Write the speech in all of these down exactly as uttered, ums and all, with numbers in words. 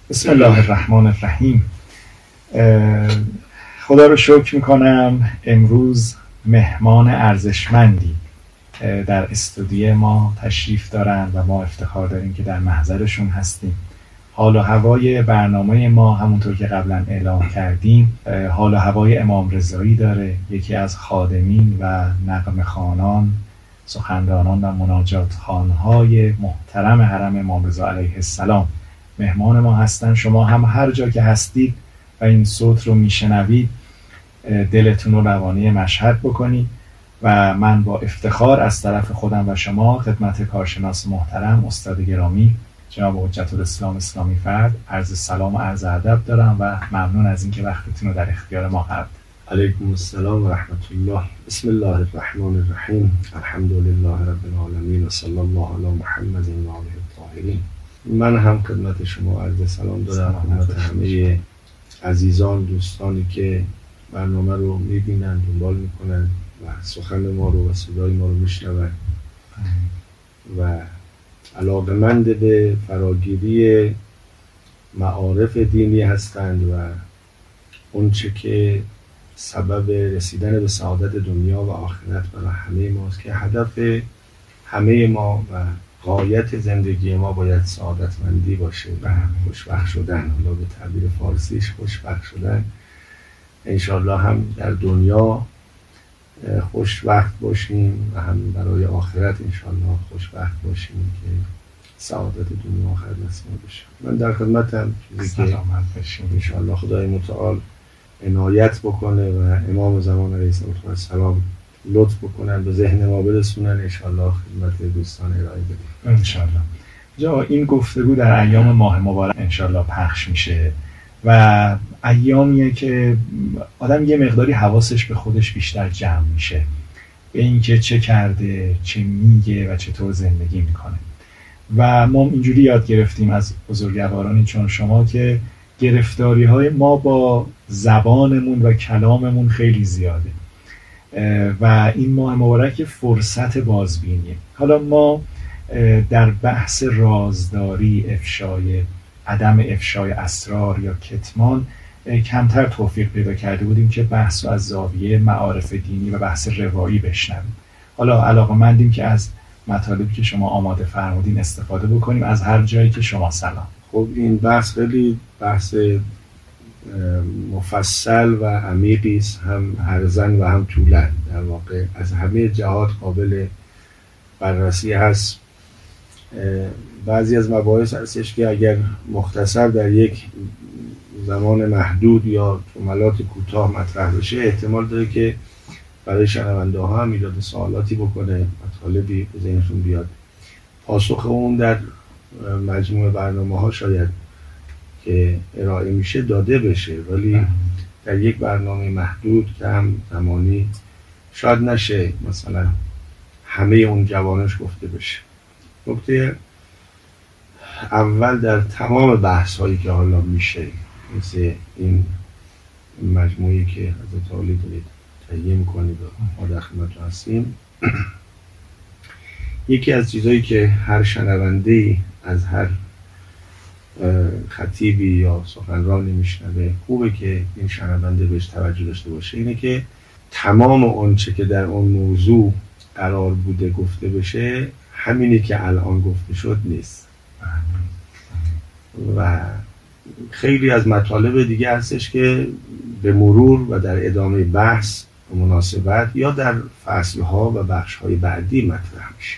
بسم الله الرحمن الرحیم. خدا رو شکر میکنم امروز مهمان ارزشمندی در استودیو ما تشریف دارن و ما افتخار داریم که در محضرشون هستیم. حال و هوای برنامه ما همونطور که قبلا اعلام کردیم حال و هوای امام رضایی داره، یکی از خادمین و نغمه خوانان، سخنرانان و مناجات خوانهای محترم حرم امام رضا علیه السلام مهمان ما هستن. شما هم هر جا که هستید و این صوت رو میشنوید دلتون رو روانه مشهد بکنید و من با افتخار از طرف خودم و شما خدمت کارشناس محترم استاد گرامی جناب حجت الاسلام اسلامی فرد عرض سلام و عرض ادب دارم و ممنون از اینکه وقتتون رو در اختیار ما قرار دادید. علیکم السلام و رحمت الله. بسم الله الرحمن الرحیم. الحمد لله رب العالمین و صلی الله علی محمد و آله الطاهرین. من هم خدمت شما عرض سلام دارم، خدمت همه عزیزان دوستانی که برنامه رو میبینن، دنبال میکنن و سخن ما رو و صدای ما رو میشنون و علاقه‌مند به فراگیری معارف دینی هستند و اون چه که سبب رسیدن به سعادت دنیا و آخرت برای همه ماست که هدف همه ما و غایت زندگی ما باید سعادتمندی باشه و خوشبخت شدن. حالا به تعبیر فارسیش خوشبخت شدن. انشالله هم در دنیا خوشبخت باشیم و هم برای آخرت انشالله خوشبخت باشیم که سعادت دنیا و آخرت نصیب بشه. من در خدمتم چیزی که انشالله خدای متعال عنایت بکنه و امام زمان علیه السلام لطف بکنن به ذهن ما برسونن، انشالله خدمت دوستان ارائه بدیم انشالله. جا این گفتگو در ایام ماه مبارک انشالله پخش میشه و ایامیه که آدم یه مقداری حواسش به خودش بیشتر جمع میشه به اینکه چه کرده، چه میگه و چطور زندگی میکنه. و ما اینجوری یاد گرفتیم از بزرگوارانی چون شما که گرفتاری های ما با زبانمون و کلاممون خیلی زیاده و این ماه مبارک فرصت بازبینیه. حالا ما در بحث رازداری، افشای عدم افشای اسرار یا کتمان کمتر توفیق پیدا کرده بودیم که بحث رو از زاویه معارف دینی و بحث روایی بشنویم. حالا علاقه‌مندیم که از مطالبی که شما آماده فرمودین استفاده بکنیم از هر جایی که شما سلام. خب این بحث خیلی بحث مفصل و عمیقی است، هم ارزن و هم طولن. در واقع از همه جهات قابل بررسی هست. بعضی از مباحث هستش که اگر مختصر در یک زمان محدود یا جملات کوتاه مطرح بشه احتمال داره که برای شنونده ها هم ایجاد سوالاتی بکنه، مطالبی به ذهنشون بیاد. پاسخ اون در مجموع برنامه ها شاید که ارائه میشه داده بشه، ولی در یک برنامه محدود که هم زمانی شاید نشه مثلا همه اون جوانش گفته بشه. نکته اول در تمام بحث هایی که حالا میشه مثل این مجموعی که حضرت عالی دارید تهیه میکنید و ما در خدمتتون هستیم، یکی از چیزهایی که هر شنونده از هر خطیبی یا سخنرانی میشنوه خوبه که این شنونده بهش توجه داشته باشه اینه که تمام اون چه که در اون موضوع قرار بوده گفته بشه همینی که الان گفته شد نیست و خیلی از مطالب دیگه هستش که به مرور و در ادامه بحث و مناسبت یا در فصلها و بخشهای بعدی مطرح میشه.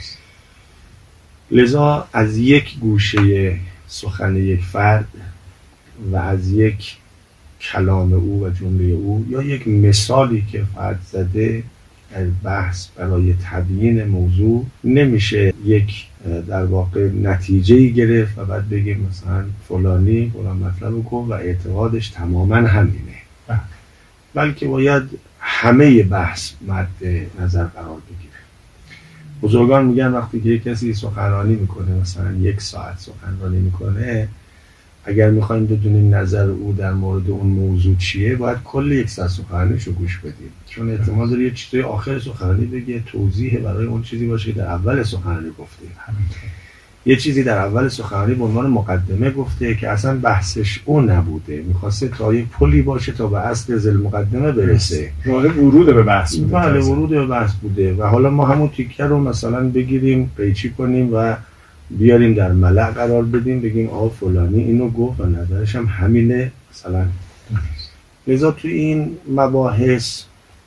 لذا از یک گوشه سخن یک فرد و از یک کلام او و جمله او یا یک مثالی که فرد زده در بحث برای تبیین موضوع نمیشه یک در واقع نتیجه‌ای گرفت و بعد بگیم مثلا فلانی فلان مطلب کن و اعتقادش تماما همینه، بلکه باید همه بحث مد نظر قرار بگیره. بزرگان میگن وقتی که یک کسی سخنرانی میکنه مثلا یک ساعت سخنرانی میکنه، اگر میخوایم بدونیم نظر او در مورد اون موضوع چیه باید کل یک ساعت سخنرانیش رو گوش بدیم، چون احتمال داره یه چیزی آخر سخنرانی بگه توضیح برای اون چیزی باشه که در اول سخنرانی گفته. یه چیزی در اول سخنرانی به عنوان مقدمه گفته که اصلا بحثش اون نبوده، میخواسته تا یه پلی باشه تا به اصل ذیل مقدمه برسه، راه ورود به بحث بوده. بله ورود به بحث بوده و حالا ما همون تیکه رو مثلا بگیریم قیچی کنیم و بیاریم در ملأ قرار بدیم، بگیم آقا فلانی اینو گفت و نظرش هم همینه مثلا. لذا تو این مباحث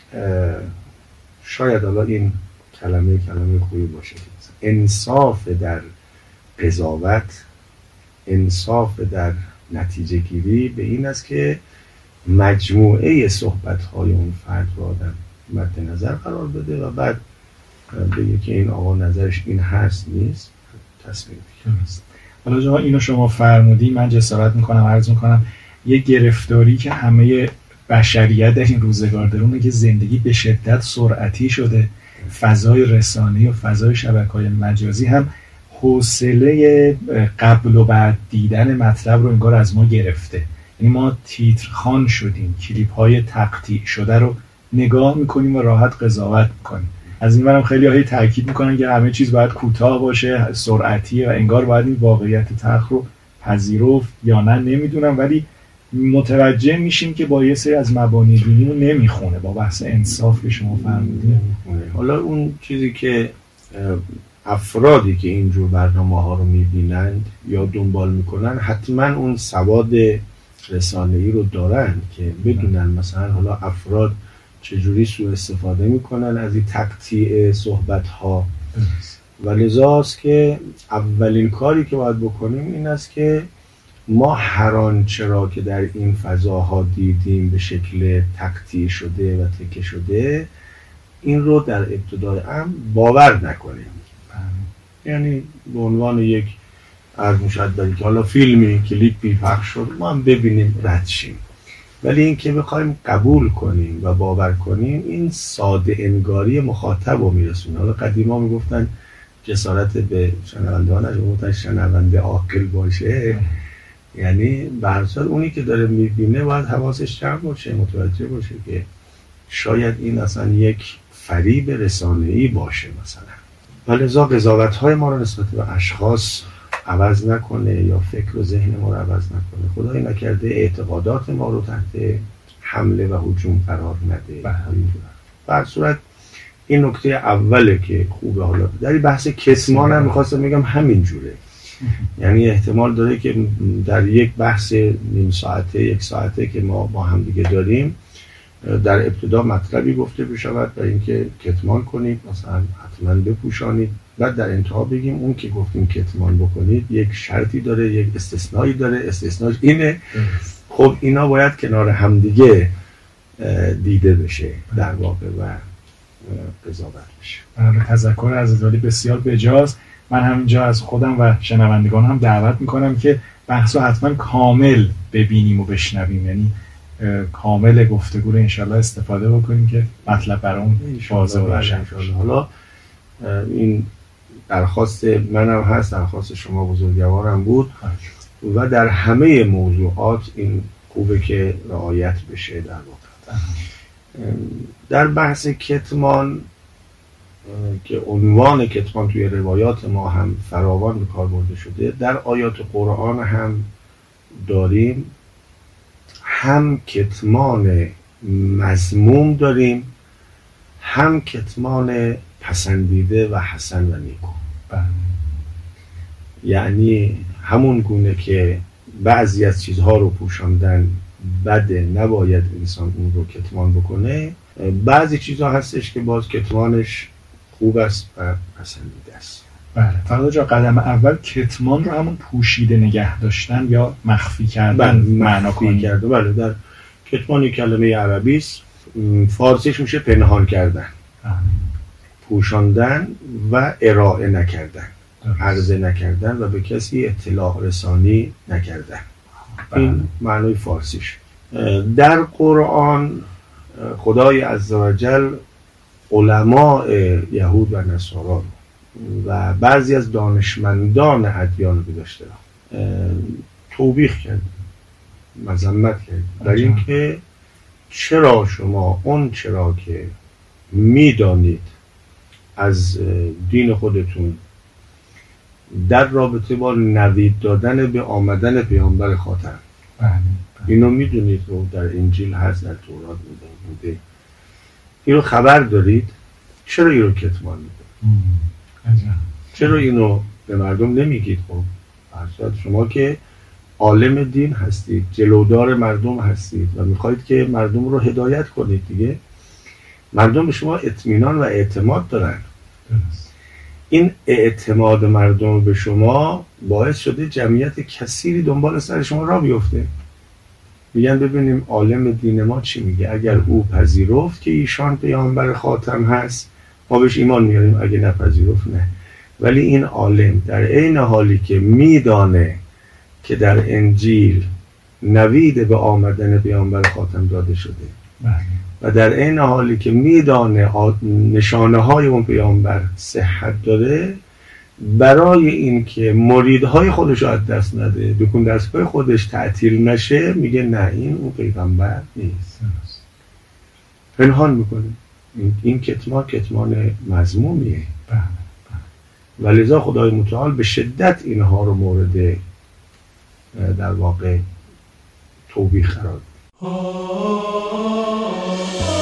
شاید حالا این کلمه کلمه خوبی باشه، انصاف در قضاوت، انصاف در نتیجه گیری به این است که مجموعه صحبت های اون فرد رو آدم مد نظر قرار بده و بعد بگه که این آقا نظرش این هست نیست تصمیم بگیره. حالا جا اینو شما فرمودی، من جسارت میکنم عرض میکنم یه گرفتاری که همه بشریت در این روزگار داره اونه که زندگی به شدت سرعتی شده، فضای رسانه‌ای و فضای شبکه‌های مجازی هم حوصله قبل و بعد دیدن مطلب رو انگار از ما گرفته. یعنی ما تیترخوان شدیم، کلیپ های تقطیع شده رو نگاه میکنیم و راحت قضاوت میکنیم. از این برم خیلی هایی تاکید میکنن که همه چیز باید کوتاه باشه، سرعتیه و انگار باید این واقعیت تلخ رو پذیرفت یا نه نمیدونم، ولی متوجه میشیم که با یه سری از مبانی دینیمون نمیخونه با بحث انصاف که شما فرمودید. حالا اون چیزی که افرادی که اینجور برنامه ها رو میبینند یا دنبال میکنن حتما اون سواد رسانه‌ای رو دارن که بدونن مثلا حالا افراد چجوری سوء استفاده میکنن از این تقطیع صحبت ها و لذاست که اولین کاری که باید بکنیم این است که ما هر آنچه را که در این فضاها دیدیم به شکل تقطیع شده و تکه شده این رو در ابتدای امر باور نکنیم. یعنی به عنوان یک عرض میشد داری که حالا فیلمی کلیپی پخش شد ما هم ببینیم رد شیم، ولی این که بخوایم قبول کنیم و باور کنیم این ساده انگاری مخاطب رو میرسونه. حالا قدیما میگفتن جسارت به شنونده ها نجا، گفتن شنونده عاقل باشه، یعنی برصد اونی که داره میبینه باید حواسش جمع باشه، متوجه باشه که شاید این اصلا یک فریب رسانه‌ای باشه مثلا. ولذا قضاوت‌های ما رو نسبت به اشخاص عوض نکنه یا فکر و ذهن ما رو عوض نکنه، خدای نکرده اعتقادات ما رو تحت حمله و هجوم قرار نده. به هر صورت این نکته اوله که خوبه. حالا در این بحث کتمان هم میخواستم بگم همین جوره، یعنی احتمال داره که در یک بحث نیم ساعته یک ساعته که ما با هم دیگه داریم در ابتدا مطلبی گفته بشود برای اینکه کتمان کنید، مثلا حتما بپوشانید، بعد در انتها بگیم اون که گفتیم کتمان بکنید یک شرطی داره، یک استثنایی داره، استثناش اینه. خب اینا باید کنار همدیگه دیده بشه در واقع و قضاوت بشه. برای تذکر از ولی بسیار بجاست. من همینجا از خودم و شنوندگان هم دعوت میکنم که بحث رو حتما کامل ببینیم و بشنویم، یعنی کامل گفتگو رو انشالله استفاده بکنیم که مطلب برامون واضح و روشن بشه. حالا این درخواست منم هست، درخواست شما بزرگوارم بود و در همه موضوعات این خوبه که رعایت بشه. در واقع در بحث کتمان که عنوان کتمان توی روایات ما هم فراوان به کار برده شده، در آیات قرآن هم داریم، هم کتمان مذموم داریم هم کتمان پسندیده و حسن و نیکو. یعنی همون گونه که بعضی از چیزها رو پوشاندن بده، نباید انسان اون رو کتمان بکنه، بعضی چیزها هستش که باز کتمانش خوب است و پسندیده است. بله. فقط جا قدم اول کتمان رو همون پوشیده نگه داشتن یا مخفی کردن معنا کنیم. بله، در کتمان یک کلمه عربی است، فارسیش میشه پنهان کردن، پوشاندن و ارائه نکردن، عرضه نکردن و به کسی اطلاع رسانی نکردن. این معنای فارسیش. در قرآن خدای عزوجل علماء یهود و نصارا و بعضی از دانشمندان ادیان رو گذاشته توبیخ کرد، مذمت کرد برای اینکه چرا شما اون چرا که میدانید از دین خودتون در رابطه با نوید دادن به آمدن پیامبر خاتم. بله. اینو میدونید و در انجیل هست، در تورات بوده. اینو خبر دارید؟ چرا اینو کتمان میکنید؟ چرا اینو به مردم نمیگید؟ خب فرض شما که عالم دین هستید، جلودار مردم هستید و میخواید که مردم رو هدایت کنید دیگه. مردم به شما اطمینان و اعتماد دارن. درست. این اعتماد مردم به شما باعث شده جمعیت کثیری دنبال سر شما را بیفته. میگن ببینیم عالم دین ما چی میگه، اگر او پذیرفت که ایشان پیامبر خاتم هست ما بهش ایمان میاریم، اگه نپذیرفت نه. ولی این عالم در عین حالی که میدانه که در انجیل نوید به آمدن پیامبر خاتم داده شده بله. و در عین حالی که میدانه نشانه های اون پیامبر صحت داره، برای این که مریدهای خودش رو از دست نده، دکون دستگاه خودش تعطیل نشه، میگه نه این اون پیغمبر نیست، پنهان میکنه. این, این کتمان کتمان مذمومیه. بله. و لذا خدای متعال به شدت اینها رو مورد در واقع توبیخ قرار داد.